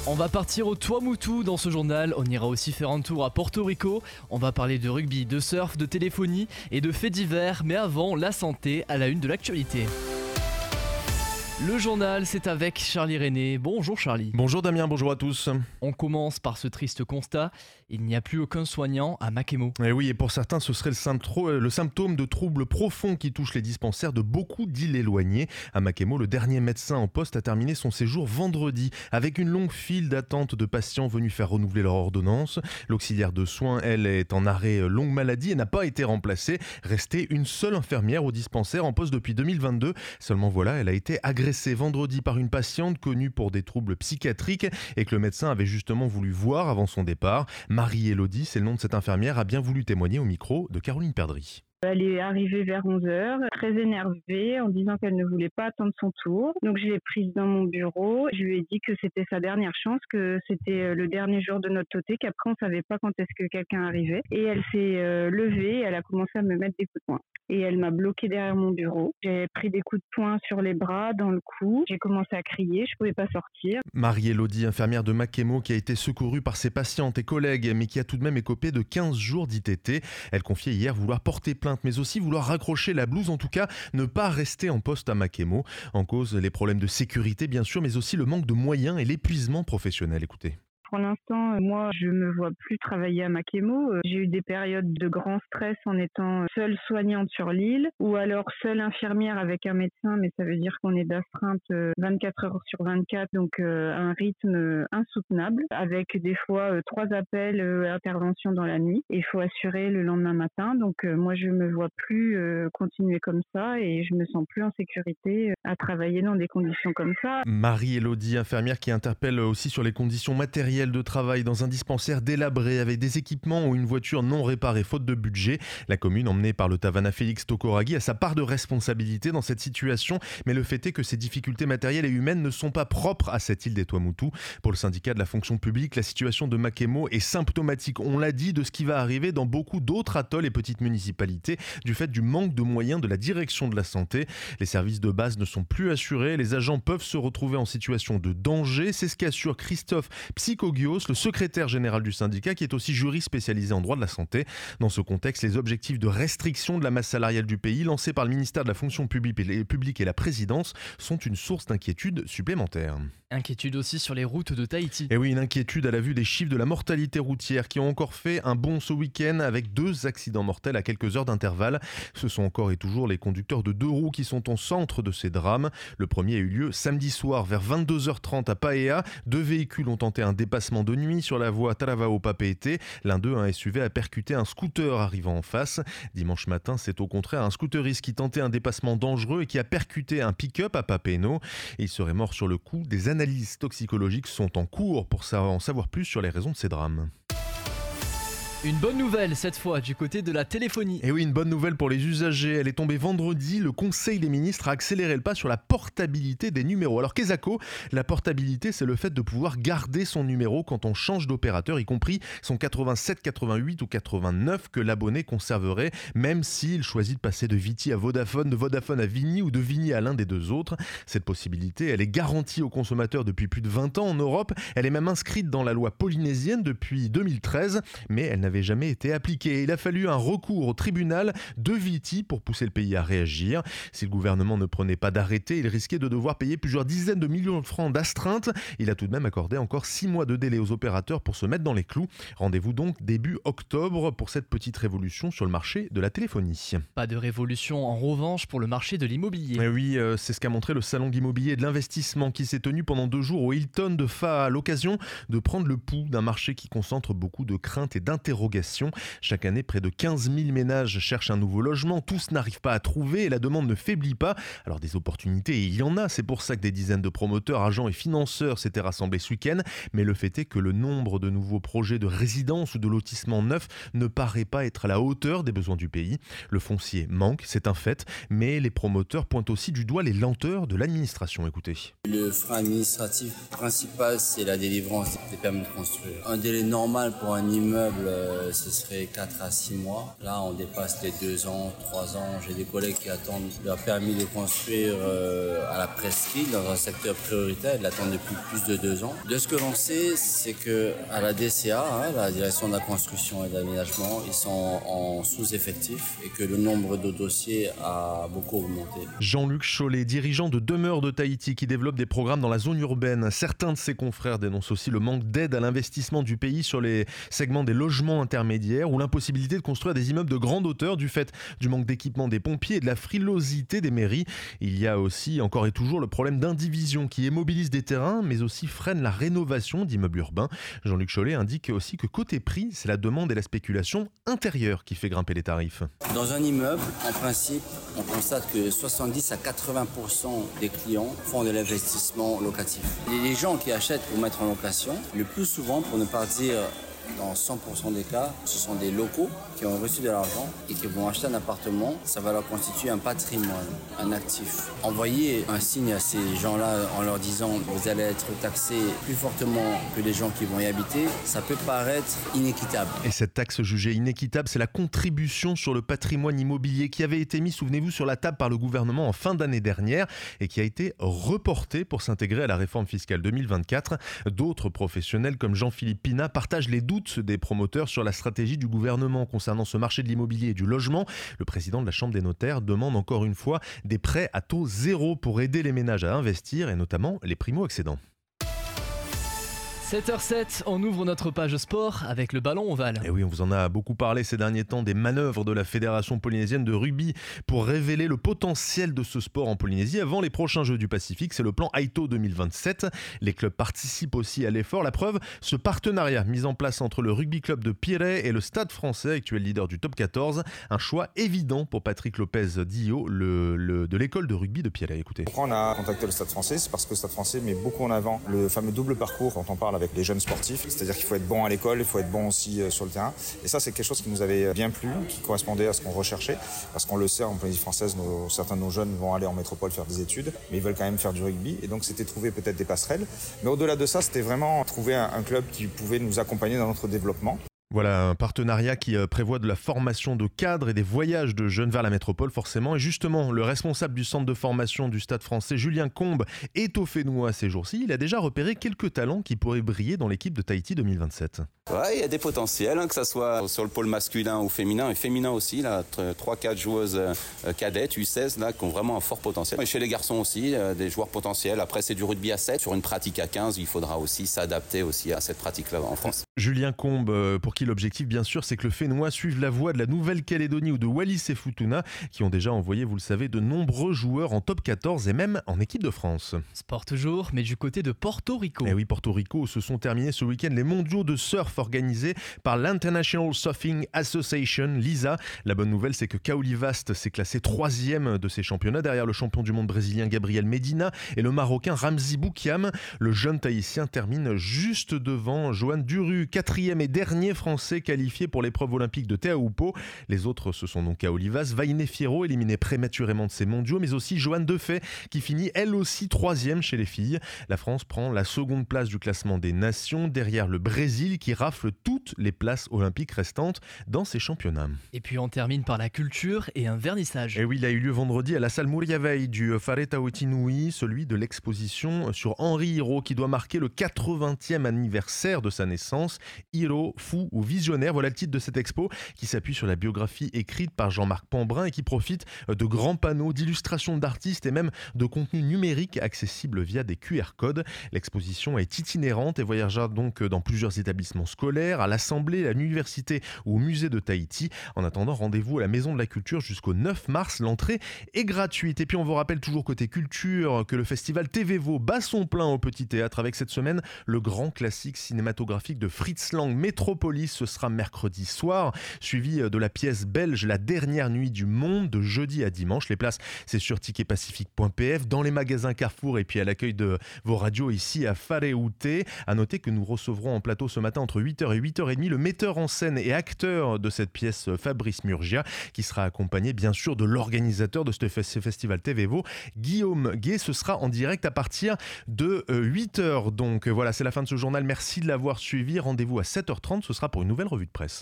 On va partir au Tuamotu dans ce journal, on ira aussi faire un tour à Porto Rico, on va parler de rugby, de surf, de téléphonie et de faits divers, mais avant, la santé à la une de l'actualité. Le journal, c'est avec Charlie René. Bonjour Charlie. Bonjour Damien, bonjour à tous. On commence par ce triste constat, il n'y a plus aucun soignant à Makemo. Et oui, et pour certains, ce serait le symptôme de troubles profonds qui touchent les dispensaires de beaucoup d'îles éloignées. À Makemo, le dernier médecin en poste a terminé son séjour vendredi, avec une longue file d'attente de patients venus faire renouveler leur ordonnance. L'auxiliaire de soins, elle, est en arrêt longue maladie et n'a pas été remplacée. Restée une seule infirmière au dispensaire en poste depuis 2022. Seulement voilà, elle a été agressée vendredi par une patiente connue pour des troubles psychiatriques et que le médecin avait justement voulu voir avant son départ. Marie-Élodie, c'est le nom de cette infirmière, a bien voulu témoigner au micro de Caroline Perdry. Elle est arrivée vers 11h, très énervée, en disant qu'elle ne voulait pas attendre son tour. Donc je l'ai prise dans mon bureau, je lui ai dit que c'était sa dernière chance, que c'était le dernier jour de notre toté, qu'après on savait pas quand est-ce que quelqu'un arrivait. Et elle s'est levée, elle a commencé à me mettre des coups de poing. Et elle m'a bloquée derrière mon bureau. J'ai pris des coups de poing sur les bras, dans le cou. J'ai commencé à crier, je pouvais pas sortir. Marie-Élodie, infirmière de Makemo, qui a été secourue par ses patientes et collègues, mais qui a tout de même écopé de 15 jours d'ITT. Elle confiait hier vouloir porter plainte, mais aussi vouloir raccrocher la blouse, en tout cas ne pas rester en poste à Makemo. En cause, les problèmes de sécurité bien sûr, mais aussi le manque de moyens et l'épuisement professionnel. Écoutez. Pour l'instant, moi, je me vois plus travailler à Makemo. J'ai eu des périodes de grand stress en étant seule soignante sur l'île ou alors seule infirmière avec un médecin, mais ça veut dire qu'on est d'astreinte 24 heures sur 24, donc un rythme insoutenable avec des fois 3 appels, interventions dans la nuit. Il faut assurer le lendemain matin, donc moi, je me vois plus continuer comme ça et je me sens plus en sécurité à travailler dans des conditions comme ça. Marie-Élodie, infirmière qui interpelle aussi sur les conditions matérielles de travail dans un dispensaire délabré avec des équipements ou une voiture non réparée faute de budget. La commune, emmenée par le Tavana Félix Tokoragi, a sa part de responsabilité dans cette situation, mais le fait est que ces difficultés matérielles et humaines ne sont pas propres à cette île des Tuamotu. Pour le syndicat de la fonction publique, la situation de Makemo est symptomatique, on l'a dit, de ce qui va arriver dans beaucoup d'autres atolls et petites municipalités du fait du manque de moyens de la direction de la santé. Les services de base ne sont plus assurés, les agents peuvent se retrouver en situation de danger. C'est ce qu'assure Christophe Psychogios, le secrétaire général du syndicat, qui est aussi juriste spécialisé en droit de la santé. Dans ce contexte, les objectifs de restriction de la masse salariale du pays lancés par le ministère de la fonction publique et la présidence sont une source d'inquiétude supplémentaire. Inquiétude aussi sur les routes de Tahiti. Et oui, une inquiétude à la vue des chiffres de la mortalité routière qui ont encore fait un bond ce week-end avec 2 accidents mortels à quelques heures d'intervalle. Ce sont encore et toujours les conducteurs de 2 roues qui sont au centre de ces drames. Le premier a eu lieu samedi soir vers 22h30 à Paea. 2 véhicules ont tenté un dépassement de nuit sur la voie Taravao-Papeete. L'un d'eux, un SUV, a percuté un scooter arrivant en face. Dimanche matin, c'est au contraire un scooteriste qui tentait un dépassement dangereux et qui a percuté un pick-up à Papeeno. Il serait mort sur le coup. Des analyses toxicologiques sont en cours pour en savoir plus sur les raisons de ces drames. Une bonne nouvelle cette fois du côté de la téléphonie. Et oui, une bonne nouvelle pour les usagers. Elle est tombée vendredi. Le Conseil des ministres a accéléré le pas sur la portabilité des numéros. Alors qu'est-ce que la portabilité, c'est le fait de pouvoir garder son numéro quand on change d'opérateur, y compris son 87, 88 ou 89 que l'abonné conserverait, même s'il choisit de passer de Viti à Vodafone, de Vodafone à Vini ou de Vini à l'un des 2 autres. Cette possibilité, elle est garantie aux consommateurs depuis plus de 20 ans en Europe. Elle est même inscrite dans la loi polynésienne depuis 2013, mais elle n'avait jamais été appliquée. Il a fallu un recours au tribunal de Viti pour pousser le pays à réagir. Si le gouvernement ne prenait pas d'arrêté, il risquait de devoir payer plusieurs dizaines de millions de francs d'astreinte. Il a tout de même accordé encore 6 mois de délai aux opérateurs pour se mettre dans les clous. Rendez-vous donc début octobre pour cette petite révolution sur le marché de la téléphonie. Pas de révolution en revanche pour le marché de l'immobilier. Et oui, c'est ce qu'a montré le salon de l'immobilier et de l'investissement qui s'est tenu pendant 2 jours au Hilton de Faa, à l'occasion de prendre le pouls d'un marché qui concentre beaucoup de craintes et d'interrogations. Chaque année, près de 15 000 ménages cherchent un nouveau logement. Tous n'arrivent pas à trouver et la demande ne faiblit pas. Alors des opportunités, il y en a. C'est pour ça que des dizaines de promoteurs, agents et financeurs s'étaient rassemblés ce week-end. Mais le fait est que le nombre de nouveaux projets de résidence ou de lotissement neufs ne paraît pas être à la hauteur des besoins du pays. Le foncier manque, c'est un fait. Mais les promoteurs pointent aussi du doigt les lenteurs de l'administration. Écoutez. Le frein administratif principal, c'est la délivrance des permis de construire. Un délai normal pour un immeuble ce serait 4 à 6 mois. Là, on dépasse les 2 ans, 3 ans. J'ai des collègues qui attendent leur permis de construire à la presqu'île dans un secteur prioritaire. Ils l'attendent depuis plus de 2 ans. De ce que l'on sait, c'est que à la DCA, la direction de la construction et de l'aménagement, ils sont en sous-effectif et que le nombre de dossiers a beaucoup augmenté. Jean-Luc Chollet, dirigeant de Demeure de Tahiti qui développe des programmes dans la zone urbaine. Certains de ses confrères dénoncent aussi le manque d'aide à l'investissement du pays sur les segments des logements intermédiaires ou l'impossibilité de construire des immeubles de grande hauteur du fait du manque d'équipement des pompiers et de la frilosité des mairies. Il y a aussi encore et toujours le problème d'indivision qui immobilise des terrains mais aussi freine la rénovation d'immeubles urbains. Jean-Luc Chollet indique aussi que côté prix, c'est la demande et la spéculation intérieure qui fait grimper les tarifs. Dans un immeuble, en principe, on constate que 70 à 80% des clients font de l'investissement locatif. Et les gens qui achètent pour mettre en location, le plus souvent, pour ne pas dire dans 100% des cas, ce sont des locaux qui ont reçu de l'argent et qui vont acheter un appartement. Ça va leur constituer un patrimoine, un actif. Envoyer un signe à ces gens-là en leur disant « vous allez être taxés plus fortement que les gens qui vont y habiter », ça peut paraître inéquitable. Et cette taxe jugée inéquitable, c'est la contribution sur le patrimoine immobilier qui avait été mise, souvenez-vous, sur la table par le gouvernement en fin d'année dernière et qui a été reportée pour s'intégrer à la réforme fiscale 2024. D'autres professionnels comme Jean-Philippe Pina partagent les doutes des promoteurs sur la stratégie du gouvernement concernant ce marché de l'immobilier et du logement. Le président de la Chambre des notaires demande encore une fois des prêts à taux zéro pour aider les ménages à investir et notamment les primo-accédants. 7h07, on ouvre notre page sport avec le ballon ovale. Et oui, on vous en a beaucoup parlé ces derniers temps des manœuvres de la Fédération polynésienne de rugby pour révéler le potentiel de ce sport en Polynésie avant les prochains Jeux du Pacifique. C'est le plan Aito 2027. Les clubs participent aussi à l'effort. La preuve, ce partenariat mis en place entre le rugby club de Pirée et le Stade français, actuel leader du top 14. Un choix évident pour Patrick Lopez Dio, de l'école de rugby de Pirée. Écoutez. Pourquoi on a contacté le Stade français ? C'est parce que le Stade français met beaucoup en avant le fameux double parcours quand on parle avec les jeunes sportifs, c'est-à-dire qu'il faut être bon à l'école, il faut être bon aussi sur le terrain. Et ça, c'est quelque chose qui nous avait bien plu, qui correspondait à ce qu'on recherchait, parce qu'on le sait, en Polynésie française, certains de nos jeunes vont aller en métropole faire des études, mais ils veulent quand même faire du rugby. Et donc, c'était trouver peut-être des passerelles. Mais au-delà de ça, c'était vraiment trouver un club qui pouvait nous accompagner dans notre développement. Voilà un partenariat qui prévoit de la formation de cadres et des voyages de jeunes vers la métropole forcément. Et justement, le responsable du centre de formation du Stade français, Julien Combe, est au Fénois ces jours-ci. Il a déjà repéré quelques talents qui pourraient briller dans l'équipe de Tahiti 2027. Ouais, il y a des potentiels, que ce soit sur le pôle masculin ou féminin, et féminin aussi, là, 3-4 joueuses cadettes, U16, là, qui ont vraiment un fort potentiel. Et chez les garçons aussi, des joueurs potentiels. Après, c'est du rugby à 7. Sur une pratique à 15, il faudra aussi s'adapter aussi à cette pratique-là en France. Julien Combe, pour qui l'objectif, bien sûr, c'est que le Fénois suive la voie de la Nouvelle-Calédonie ou de Wallis et Futuna, qui ont déjà envoyé, vous le savez, de nombreux joueurs en top 14 et même en équipe de France. Sport toujours, mais du côté de Porto Rico. Et oui, Porto Rico, se sont terminés ce week-end les mondiaux de surf organisés par l'International Surfing Association, l'ISA. La bonne nouvelle, c'est que Kaoli Vast s'est classé 3e de ces championnats, derrière le champion du monde brésilien Gabriel Medina et le Marocain Ramzi Boukiam. Le jeune Tahitien termine juste devant Johan Duru, 4e et dernier français qualifié pour l'épreuve olympique de Teahupo. Les autres, ce sont donc Kaoli Vast, Vainé Fierro, éliminé prématurément de ces mondiaux, mais aussi Joanne Defay, qui finit elle aussi 3e chez les filles. La France prend la seconde place du classement des nations, derrière le Brésil qui rafle toutes les places olympiques restantes dans ces championnats. Et puis on termine par la culture et un vernissage. Et oui, il a eu lieu vendredi à la salle Muriavei du Whare Tautinui, celui de l'exposition sur Henri Hiro qui doit marquer le 80e anniversaire de sa naissance. Hiro, fou ou visionnaire, voilà le titre de cette expo qui s'appuie sur la biographie écrite par Jean-Marc Pambrin et qui profite de grands panneaux, d'illustrations d'artistes et même de contenus numériques accessibles via des QR codes. L'exposition est itinérante et voyagera donc dans plusieurs établissements scolaires, à l'Assemblée, à l'Université ou au musée de Tahiti. En attendant, rendez-vous à la Maison de la Culture jusqu'au 9 mars. L'entrée est gratuite. Et puis on vous rappelle toujours côté culture que le festival TVVO bat son plein au Petit Théâtre avec cette semaine le grand classique cinématographique de Fritz Lang, Métropolis. Ce sera mercredi soir, suivi de la pièce belge La Dernière Nuit du Monde de jeudi à dimanche. Les places, c'est sur ticketpacifique.pf, dans les magasins Carrefour et puis à l'accueil de vos radios ici à Whare. À noter que nous recevrons en plateau ce matin entre 8h et 8h30 le metteur en scène et acteur de cette pièce, Fabrice Murgia, qui sera accompagné bien sûr de l'organisateur de ce festival TVVO, Guillaume Gay. Ce sera en direct à partir de 8h. Donc voilà, c'est la fin de ce journal. Merci de l'avoir suivi. Rendez-vous à 7h30. Ce sera pour une nouvelle revue de presse.